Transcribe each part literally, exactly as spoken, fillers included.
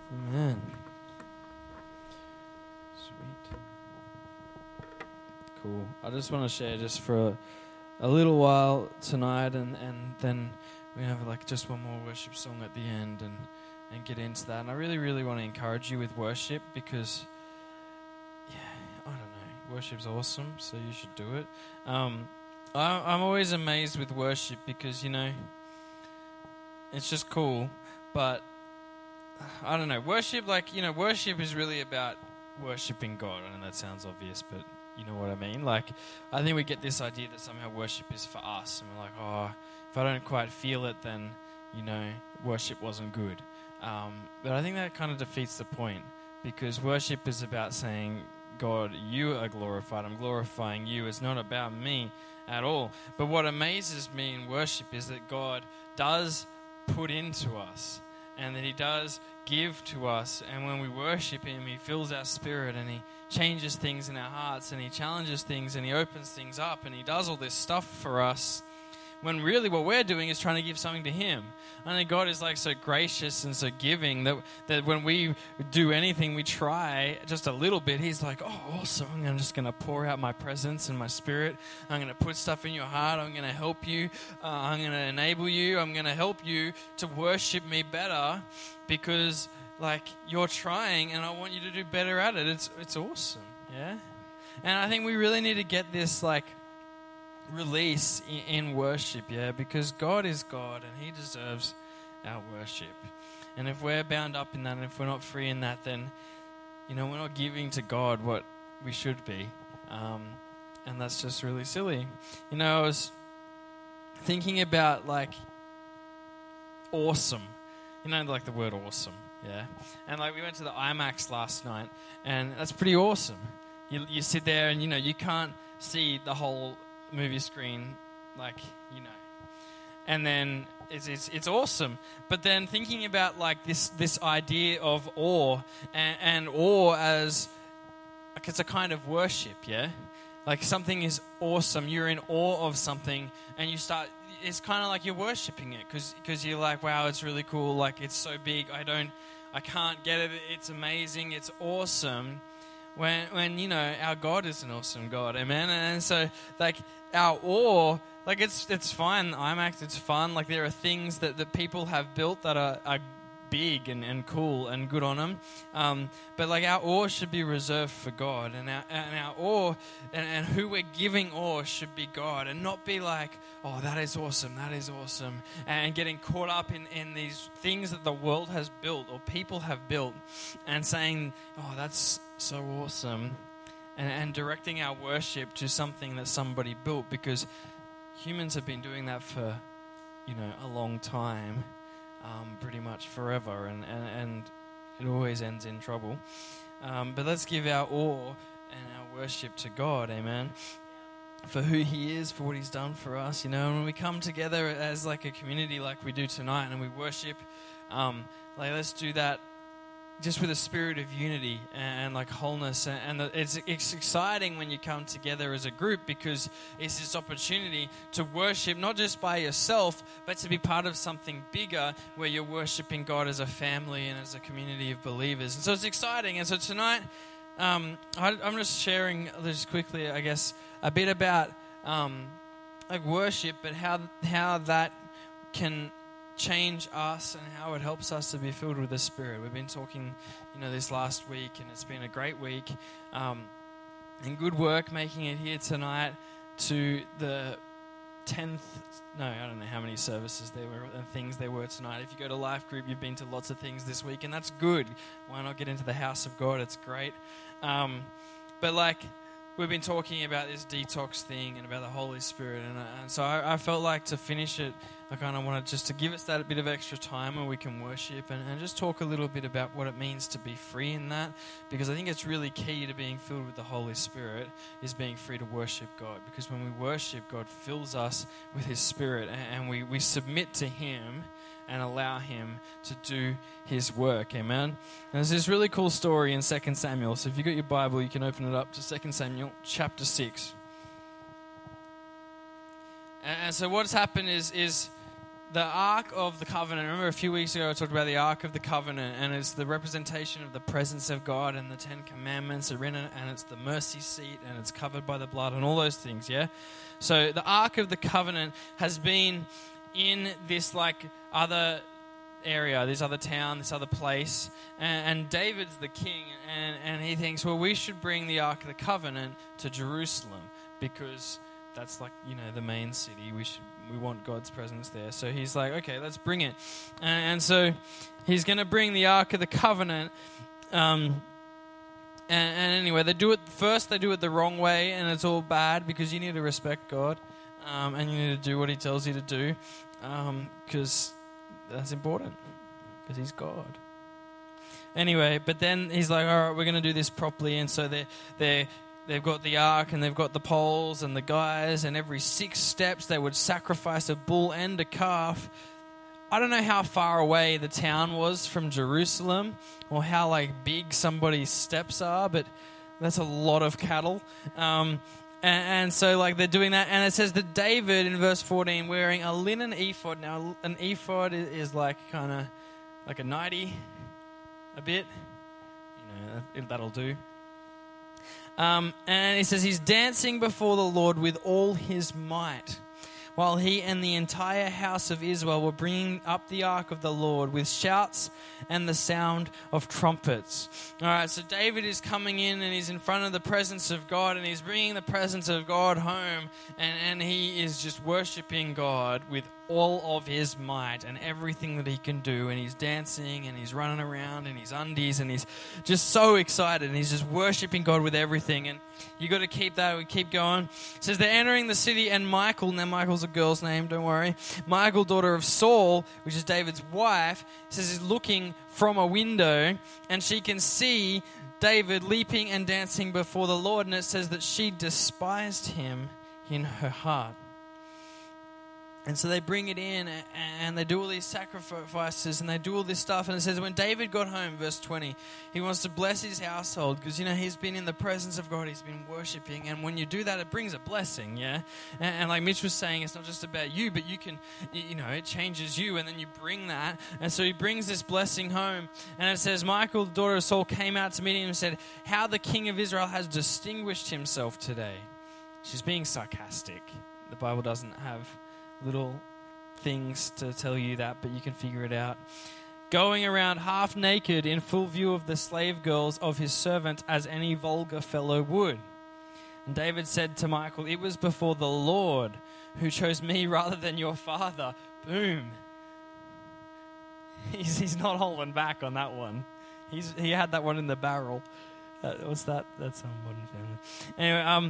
Amen. Sweet. Cool. I just want to share just for a, a little while tonight, and, and then we have like just one more worship song at the end, and, and get into that. And I really, really want to encourage you with worship because, yeah, I don't know, worship's awesome, so you should do it. Um, I, I'm always amazed with worship because, you know, it's just cool, but I don't know, worship, like, you know, worship is really about worshiping God. I know that sounds obvious, but you know what I mean? Like, I think we get this idea that somehow worship is for us, and we're like, oh, if I don't quite feel it, then, you know, worship wasn't good. Um, but I think that kind of defeats the point, because worship is about saying, God, you are glorified, I'm glorifying you. It's not about me at all. But what amazes me in worship is that God does put into us, and that he does give to us, and when we worship him, he fills our spirit, and he changes things in our hearts, and he challenges things, and he opens things up, and he does all this stuff for us, when really what we're doing is trying to give something to him. I think God is like so gracious and so giving that, that when we do anything, we try just a little bit, he's like, oh, awesome, I'm just going to pour out my presence and my spirit. I'm going to put stuff in your heart. I'm going to help you. Uh, I'm going to enable you. I'm going to help you to worship me better because, like, you're trying and I want you to do better at it. It's, it's awesome, yeah? And I think we really need to get this, like, release in, in worship, yeah, because God is God and he deserves our worship. And if we're bound up in that, and if we're not free in that, then, you know, we're not giving to God what we should be. Um, and that's just really silly. You know, I was thinking about, like, awesome. You know, like the word awesome, yeah? And, like, we went to the IMAX last night, and that's pretty awesome. You, you sit there and, you know, you can't see the whole movie screen, like, you know, and then it's, it's it's awesome. But then thinking about, like, this this idea of awe, and, and awe as, like, it's a kind of worship, yeah, like something is awesome, you're in awe of something, and you start, it's kind of like you're worshiping it, because because you're like, wow, it's really cool, like, it's so big, I don't I can't get it, it's amazing, it's awesome. When, when you know, our God is an awesome God, amen? And so, like, our awe, like, it's it's fine, IMAX, it's fun. Like, there are things that, that people have built that are, are big and, and cool and good on them. Um, but, like, our awe should be reserved for God. And our, and our awe, and, and who we're giving awe should be God. And not be like, oh, that is awesome, that is awesome. And getting caught up in, in these things that the world has built or people have built. And saying, oh, that's so awesome, and, and directing our worship to something that somebody built, because humans have been doing that for, you know, a long time, um, pretty much forever, and, and, and it always ends in trouble. Um, but let's give our awe and our worship to God, amen, for who he is, for what he's done for us, you know. And when we come together as like a community like we do tonight, and we worship, um, like, let's do that just with a spirit of unity and, and like wholeness, and, and the, it's it's exciting when you come together as a group, because it's this opportunity to worship not just by yourself, but to be part of something bigger where you're worshiping God as a family and as a community of believers. And so it's exciting. And so tonight, um, I, I'm just sharing just quickly, I guess, a bit about um, like worship, but how how that can change us and how it helps us to be filled with the Spirit. We've been talking, you know, this last week, and it's been a great week. Um, and good work making it here tonight to the tenth, no, I don't know how many services there were and things there were tonight. If you go to Life Group, you've been to lots of things this week, and that's good. Why not get into the house of God? It's great. Um, but like, we've been talking about this detox thing and about the Holy Spirit, and, uh, and so I, I felt like to finish it, I kind of wanted just to give us that bit of extra time where we can worship and, and just talk a little bit about what it means to be free in that, because I think it's really key to being filled with the Holy Spirit is being free to worship God, because when we worship, God fills us with his Spirit, and, and we, we submit to him and allow him to do his work, amen? And there's this really cool story in Second Samuel, so if you've got your Bible, you can open it up to Second Samuel chapter six. And, and so what's happened is, is the Ark of the Covenant. Remember a few weeks ago I talked about the Ark of the Covenant, and it's the representation of the presence of God, and the Ten Commandments are in it, and it's the mercy seat, and it's covered by the blood, and all those things, yeah? So the Ark of the Covenant has been in this like other area, this other town, this other place, and, and David's the king, and, and he thinks, well, we should bring the Ark of the Covenant to Jerusalem, because that's like, you know, the main city. We should we want God's presence there. So he's like, okay, let's bring it. And, and so he's going to bring the Ark of the Covenant. Um, and, and anyway, they do it first. They do it the wrong way, and it's all bad because you need to respect God, um, and you need to do what He tells you to do, because um, that's important. Because He's God. Anyway, but then he's like, all right, we're going to do this properly, and so they they. They've got the ark, and they've got the poles and the guys, and every six steps they would sacrifice a bull and a calf. I don't know how far away the town was from Jerusalem, or how like big somebody's steps are, but that's a lot of cattle. Um, and, and so like they're doing that, and it says that David in verse fourteen wearing a linen ephod. Now an ephod is, is like kind of like a nightie, a bit. You know, that'll do. Um, and he says he's dancing before the Lord with all his might, while he and the entire house of Israel were bringing up the ark of the Lord with shouts and the sound of trumpets. All right, so David is coming in, and he's in front of the presence of God, and he's bringing the presence of God home, and, and he is just worshiping God with all of his might and everything that he can do, and he's dancing and he's running around in his undies, and he's just so excited, and he's just worshiping God with everything. And you got to keep that. We keep going. It says they're entering the city, and Michal, now Michal's a girl's name, don't worry, Michal, daughter of Saul, which is David's wife, says is looking from a window, and she can see David leaping and dancing before the Lord, and it says that she despised him in her heart. And so they bring it in, and they do all these sacrifices, and they do all this stuff. And it says when David got home, verse twenty, he wants to bless his household because, you know, he's been in the presence of God. He's been worshiping. And when you do that, it brings a blessing, yeah? And, and like Mitch was saying, it's not just about you, but you can, you know, it changes you, and then you bring that. And so he brings this blessing home. And it says, Michal, the daughter of Saul, came out to meet him and said, how the king of Israel has distinguished himself today. She's being sarcastic. The Bible doesn't have little things to tell you that, but you can figure it out. Going around half naked in full view of the slave girls of his servant, as any vulgar fellow would. And David said to Michal, it was before the Lord who chose me rather than your father. Boom. He's, he's not holding back on that one. He's He had that one in the barrel. Uh, what's that? That's some Modern Family. Anyway, um...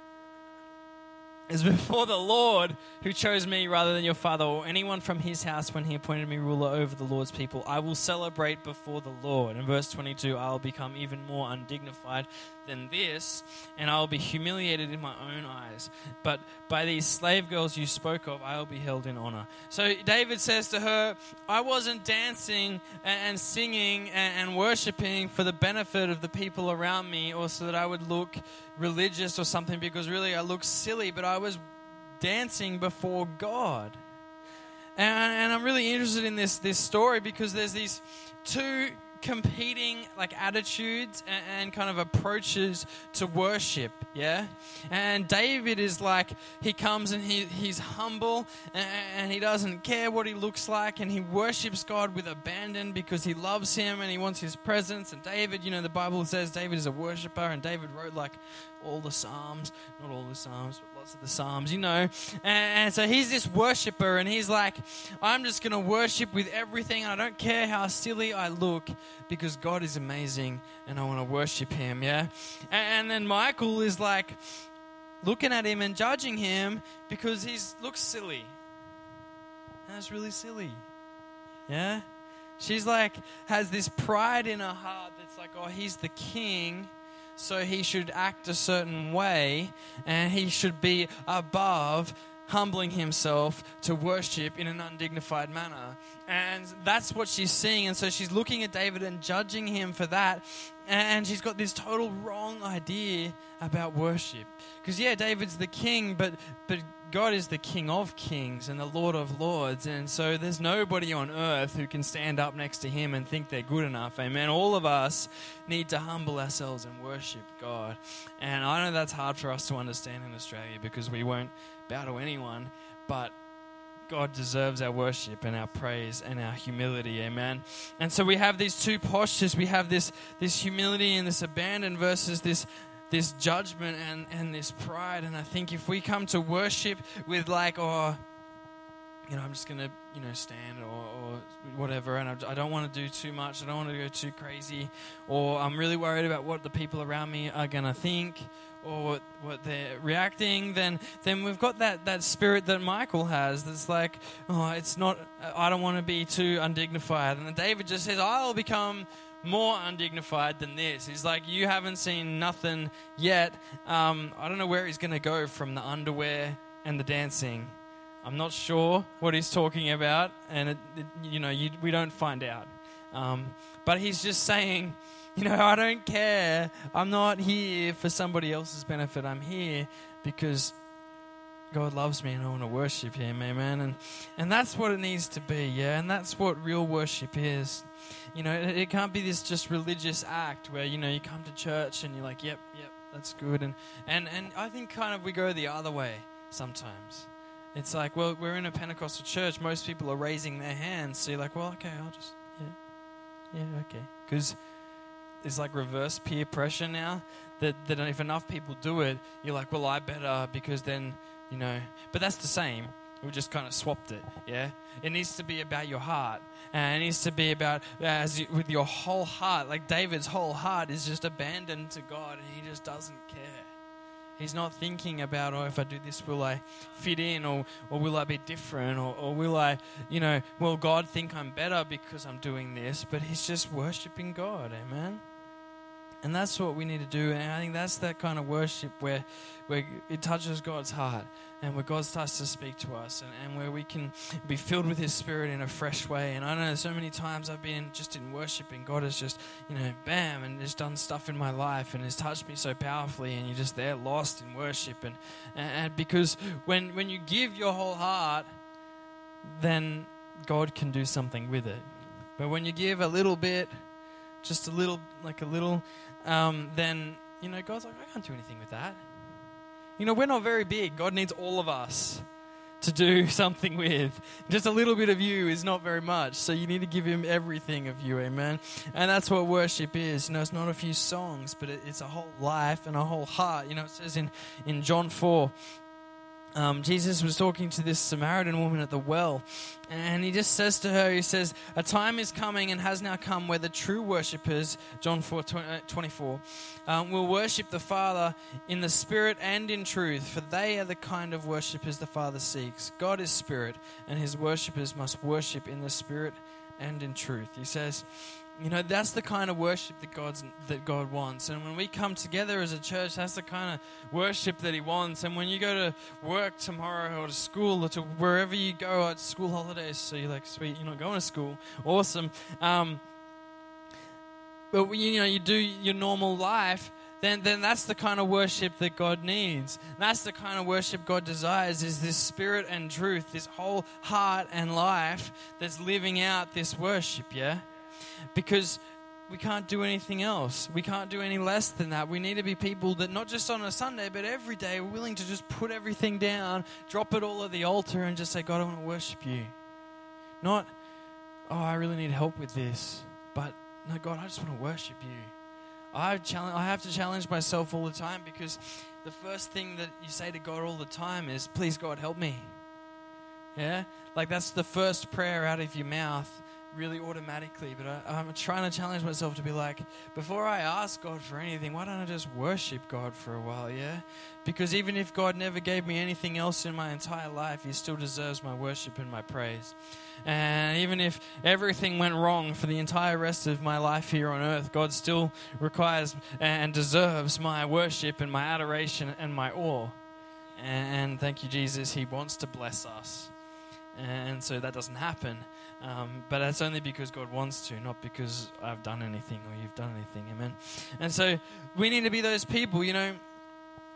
is before the Lord who chose me rather than your father or anyone from his house when he appointed me ruler over the Lord's people. I will celebrate before the Lord. In verse twenty-two, I will become even more undignified than this, and I will be humiliated in my own eyes. But by these slave girls you spoke of, I will be held in honor. So David says to her, I wasn't dancing and singing and worshiping for the benefit of the people around me, or so that I would look religious or something, because really I look silly, but I was dancing before God. And, and I'm really interested in this, this story because there's these two competing like attitudes and, and kind of approaches to worship, yeah? And David is like, he comes and he he's humble and, and he doesn't care what he looks like, and he worships God with abandon because he loves him and he wants his presence. And David, you know, the Bible says David is a worshiper, and David wrote like all the Psalms, not all the Psalms, but lots of the Psalms, you know. And, and so he's this worshiper, and he's like, I'm just going to worship with everything. I don't care how silly I look because God is amazing and I want to worship him, yeah. And, and then Michal is like looking at him and judging him because he looks silly. And that's really silly, yeah. She's like, has this pride in her heart that's like, oh, he's the king, so he should act a certain way, and he should be above humbling himself to worship in an undignified manner. And that's what she's seeing. And so she's looking at David and judging him for that. And she's got this total wrong idea about worship. Because, yeah, David's the king, but but God is the King of kings and the Lord of lords. And so there's nobody on earth who can stand up next to him and think they're good enough. Amen. All of us need to humble ourselves and worship God. And I know that's hard for us to understand in Australia because we won't bow to anyone. But God deserves our worship and our praise and our humility. Amen. And so we have these two postures. We have this, this humility and this abandon versus this this judgment and, and this pride. And I think if we come to worship with like, oh, you know, I'm just going to, you know, stand or, or whatever, and I, I don't want to do too much, I don't want to go too crazy, or I'm really worried about what the people around me are going to think, or what, what they're reacting, then then we've got that, that spirit that Michael has that's like, oh, it's not, I don't want to be too undignified. And then David just says, I'll become more undignified than this. He's like, you haven't seen nothing yet. Um, I don't know where he's going to go from the underwear and the dancing. I'm not sure what he's talking about, and it, it, you know, you, we don't find out. Um, but he's just saying, you know, I don't care. I'm not here for somebody else's benefit. I'm here because God loves me and I want to worship him, amen. And and that's what it needs to be, yeah. And that's what real worship is. You know, it, it can't be this just religious act where, you know, you come to church and you're like, yep, yep, that's good. And and and I think kind of we go the other way sometimes. It's like, well, we're in a Pentecostal church. Most people are raising their hands. So you're like, well, okay, I'll just, yeah, yeah, okay. Because it's like reverse peer pressure now. That, that if enough people do it, you're like, well, I better because then, you know. But that's the same. We just kind of swapped it, yeah? It needs to be about your heart. And it needs to be about, as you, with your whole heart. Like David's whole heart is just abandoned to God and he just doesn't care. He's not thinking about, oh, if I do this, will I fit in, or, or will I be different, or, or will I, you know, will God think I'm better because I'm doing this? But he's just worshiping God, amen? And that's what we need to do. And I think that's that kind of worship where, where it touches God's heart and where God starts to speak to us and, and where we can be filled with his spirit in a fresh way. And I know so many times I've been just in worship and God has just, you know, bam, and just done stuff in my life and has touched me so powerfully, and you're just there lost in worship. And, and because when, when you give your whole heart, then God can do something with it. But when you give a little bit, just a little, like a little, um, then, you know, God's like, I can't do anything with that. You know, we're not very big. God needs all of us to do something with. Just a little bit of you is not very much. So you need to give him everything of you, amen? And that's what worship is. You know, it's not a few songs, but it, it's a whole life and a whole heart. You know, it says in, in John four, Um, Jesus was talking to this Samaritan woman at the well, and he just says to her, he says, a time is coming and has now come where the true worshippers, John four twenty-four, um, will worship the Father in the Spirit and in truth, for they are the kind of worshippers the Father seeks. God is Spirit, and his worshippers must worship in the Spirit and in truth. He says, you know, that's the kind of worship that God's that God wants. And when we come together as a church, that's the kind of worship that he wants. And when you go to work tomorrow or to school or to wherever you go at school holidays, so you're like, sweet, you're not going to school. Awesome. Um, but when, you know, you do your normal life, then then that's the kind of worship that God needs. That's the kind of worship God desires, is this spirit and truth, this whole heart and life that's living out this worship, yeah? Because we can't do anything else. We can't do any less than that. We need to be people that not just on a Sunday, but every day are willing to just put everything down, drop it all at the altar and just say, God, I want to worship you. Not, oh, I really need help with this. But, no, God, I just want to worship you. I challenge, I have to challenge myself all the time, because the first thing that you say to God all the time is, please, God, help me. Yeah? Like that's the first prayer out of your mouth, really automatically. But I, I'm trying to challenge myself to be like, before I ask God for anything, why don't I just worship God for a while, yeah? Because even if God never gave me anything else in my entire life, he still deserves my worship and my praise. And even if everything went wrong for the entire rest of my life here on earth, God still requires and deserves my worship and my adoration and my awe. And thank you, Jesus, he wants to bless us. And so that doesn't happen. Um, but that's only because God wants to, not because I've done anything or you've done anything. Amen. And so we need to be those people, you know.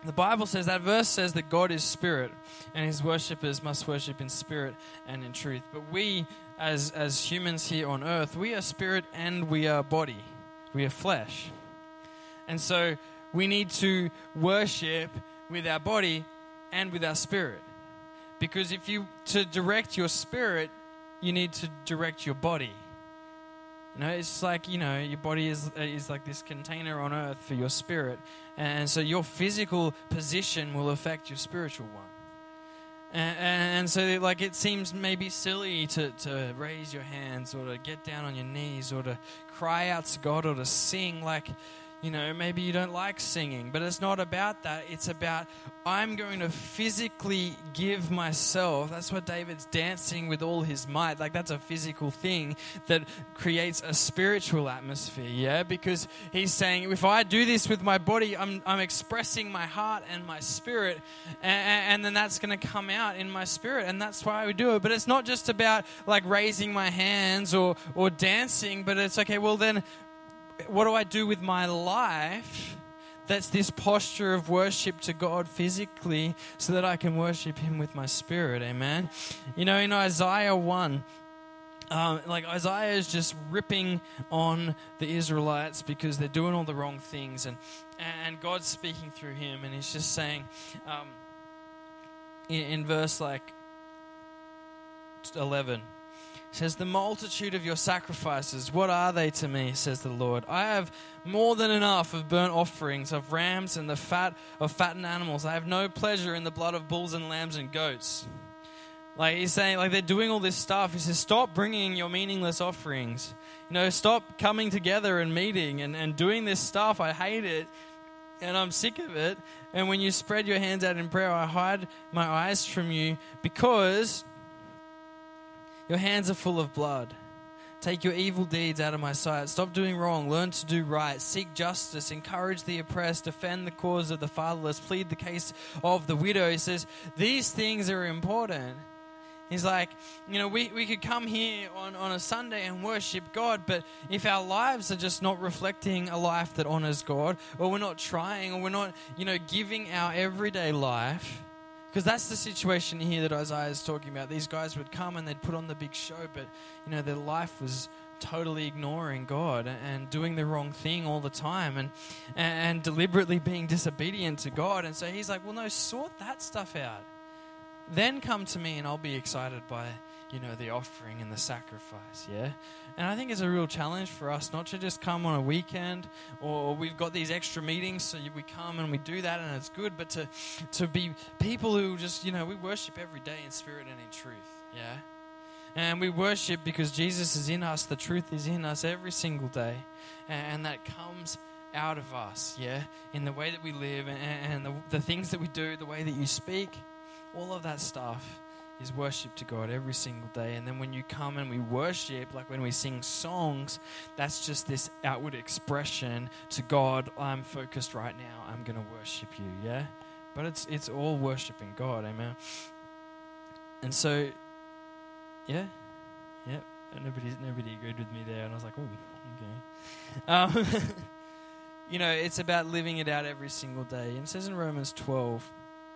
The Bible says, that verse says that God is spirit and his worshippers must worship in spirit and in truth. But we, as, as humans here on earth, we are spirit and we are body. We are flesh. And so we need to worship with our body and with our spirit. Because if you, to direct your spirit, you need to direct your body. You know, it's like, you know, your body is is like this container on earth for your spirit. And so your physical position will affect your spiritual one. And, and so, like, it seems maybe silly to, to raise your hands or to get down on your knees or to cry out to God or to sing. Like, you know, maybe you don't like singing, but it's not about that. It's about, I'm going to physically give myself. That's what David's dancing with all his might. Like, that's a physical thing that creates a spiritual atmosphere, yeah? Because he's saying, if I do this with my body, I'm I'm expressing my heart and my spirit, and, and then that's going to come out in my spirit, and that's why we do it. But it's not just about, like, raising my hands or, or dancing, but it's, okay, well then, what do I do with my life that's this posture of worship to God physically so that I can worship him with my spirit, amen? You know, in Isaiah one, um, like Isaiah is just ripping on the Israelites because they're doing all the wrong things, and, and God's speaking through him, and he's just saying um, in, in verse like eleven, says, the multitude of your sacrifices, what are they to me, says the Lord? I have more than enough of burnt offerings, of rams and the fat of fattened animals. I have no pleasure in the blood of bulls and lambs and goats. Like, he's saying, like, they're doing all this stuff. He says, stop bringing your meaningless offerings. You know, stop coming together and meeting and, and doing this stuff. I hate it and I'm sick of it. And when you spread your hands out in prayer, I hide my eyes from you because your hands are full of blood. Take your evil deeds out of my sight. Stop doing wrong. Learn to do right. Seek justice. Encourage the oppressed. Defend the cause of the fatherless. Plead the case of the widow. He says, these things are important. He's like, you know, we, we could come here on, on a Sunday and worship God, but if our lives are just not reflecting a life that honors God, or we're not trying, or we're not, you know, giving our everyday life. Because that's the situation here that Isaiah is talking about. These guys would come and they'd put on the big show, but, you know, their life was totally ignoring God and doing the wrong thing all the time and, and deliberately being disobedient to God. And so he's like, well, no, sort that stuff out. Then come to me and I'll be excited by, you know, the offering and the sacrifice, yeah? And I think it's a real challenge for us not to just come on a weekend or we've got these extra meetings, so we come and we do that and it's good, but to, to be people who just, you know, we worship every day in spirit and in truth, yeah? And we worship because Jesus is in us, the truth is in us every single day, and that comes out of us, yeah? In the way that we live and, and the, the things that we do, the way that you speak, all of that stuff is worship to God every single day. And then when you come and we worship, like when we sing songs, that's just this outward expression to God. I'm focused right now. I'm going to worship you, yeah? But it's it's all worshiping God, amen? And so, yeah, yeah. Nobody, nobody agreed with me there. And I was like, oh, okay. Um, you know, it's about living it out every single day. And it says in Romans twelve,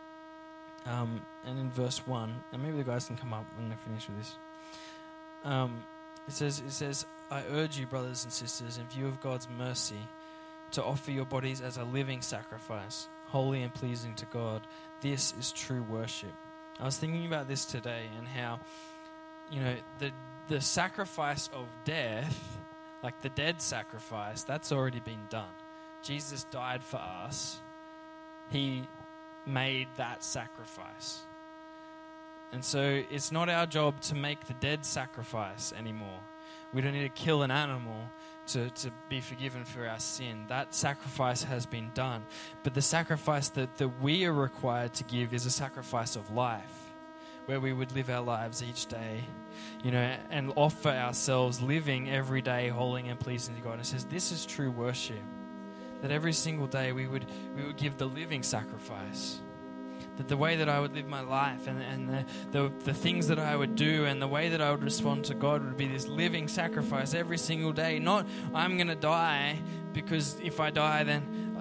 Um, and in verse one, and maybe the guys can come up when they finish with this. Um, it says, "It says, I urge you, brothers and sisters, in view of God's mercy, to offer your bodies as a living sacrifice, holy and pleasing to God. This is true worship." I was thinking about this today and how, you know, the the sacrifice of death, like the dead sacrifice, that's already been done. Jesus died for us. He made that sacrifice. And so it's not our job to make the dead sacrifice anymore. We don't need to kill an animal to, to be forgiven for our sin. That sacrifice has been done. But the sacrifice that, that we are required to give is a sacrifice of life, where we would live our lives each day, you know, and offer ourselves living every day holy and pleasing to God. And it says this is true worship. That every single day we would we would give the living sacrifice. That the way that I would live my life and, and the, the, the things that I would do and the way that I would respond to God would be this living sacrifice every single day. Not I'm going to die because if I die then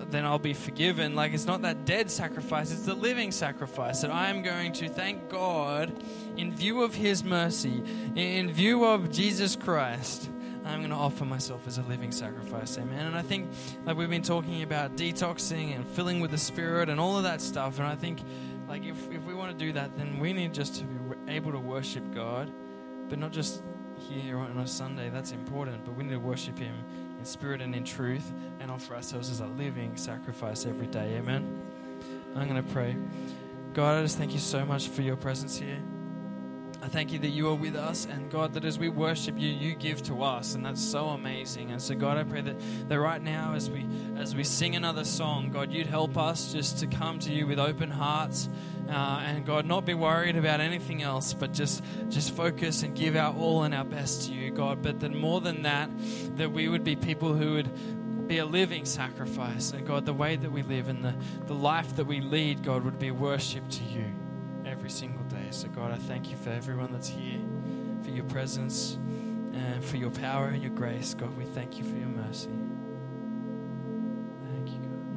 then I'll be forgiven. Like, it's not that dead sacrifice, it's the living sacrifice that I am going to thank God in view of his mercy, in view of Jesus Christ. I'm going to offer myself as a living sacrifice, amen. And I think, like, we've been talking about detoxing and filling with the Spirit and all of that stuff, and I think, like, if, if we want to do that, then we need just to be able to worship God, but not just here on a Sunday. That's important, but we need to worship him in spirit and in truth and offer ourselves as a living sacrifice every day, amen. I'm going to pray. God, I just thank you so much for your presence here. I thank you that you are with us, and God, that as we worship you, you give to us, and that's so amazing. And so, God, I pray that, that right now, as we as we sing another song, God, you'd help us just to come to you with open hearts, uh, and God, not be worried about anything else, but just just focus and give our all and our best to you, God. But then more than that, that we would be people who would be a living sacrifice, and God, the way that we live and the, the life that we lead, God, would be worship to you every single day. So God, I thank you for everyone that's here, for your presence and for your power and your grace. God, we thank you for your mercy. Thank you, God.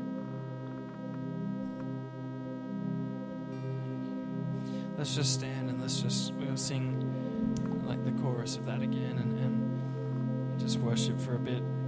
Let's just stand and let's just, we'll sing like the chorus of that again, and, and just worship for a bit.